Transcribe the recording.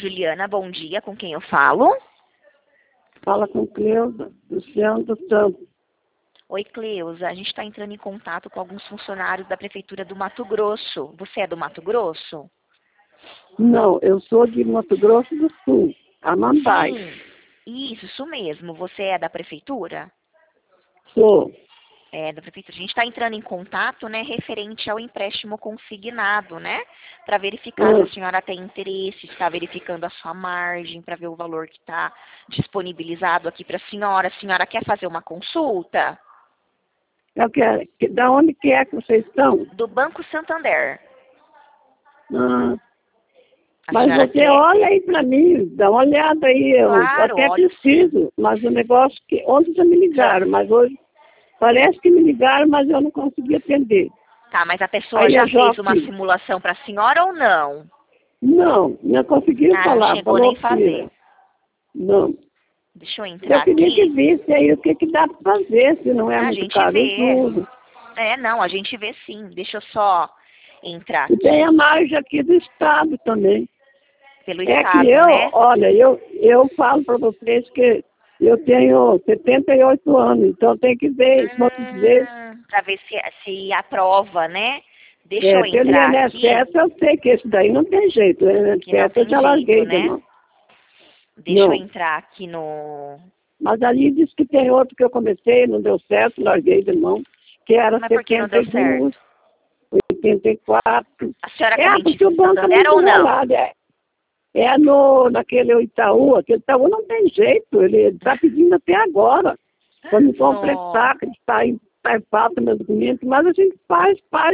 Juliana, bom dia. Com quem eu falo? Fala com Cleusa, Luciano do Santos. Oi, Cleusa. A gente está entrando em contato com alguns funcionários da Prefeitura do Mato Grosso. Você é do Mato Grosso? Não, eu sou de Mato Grosso do Sul, Amambai. Sim, isso mesmo. Você é da Prefeitura? Sou. É, da Prefeitura. A gente está entrando em contato, né, referente ao empréstimo consignado, né? Para verificar se a senhora tem interesse, está verificando a sua margem, para ver o valor que está disponibilizado aqui para a senhora. A senhora quer fazer uma consulta? Eu quero. Da onde que é que vocês estão? Do Banco Santander. Ah, A mas senhora você quer? olha aí para mim, dá uma olhada aí. Eu Claro, até olha sim. preciso, mas o negócio que ontem já me ligaram, mas hoje parece que me ligaram, mas eu não consegui atender. Tá, mas a pessoa Aí já a fez uma Joaquim, simulação para a senhora ou não? não conseguiu Ah, não falar, chegou falou nem que fazer. não. Deixa eu Eu entrar queria que aqui. visse aí o que dá para fazer, se não é A muito gente caro o vê. juros. É, não, a gente vê sim. Deixa eu só entrar E tem a aqui margem aqui do Estado também. pelo É que estado, né? olha, eu falo para vocês que eu tenho 78 anos, então tem que ver quantas vezes. Para ver se aprova, né? Deixa eu Pelo entrar aqui, INSS eu sei que esse daí não tem jeito, o que não INSS eu tem já jeito, larguei de né? mão. Deixa eu Não. entrar aqui no... Mas ali diz que tem outro que eu comecei, não deu certo, larguei de mão, que era Mas por que não deu 72, certo? 84. A senhora quer Porque dentista o em banco é Santander muito ou não? enrolado. Naquele Itaú, aquele Itaú não tem jeito, ele está pedindo até agora, para me Não. completar, que está em falta meu documento, mas a gente faz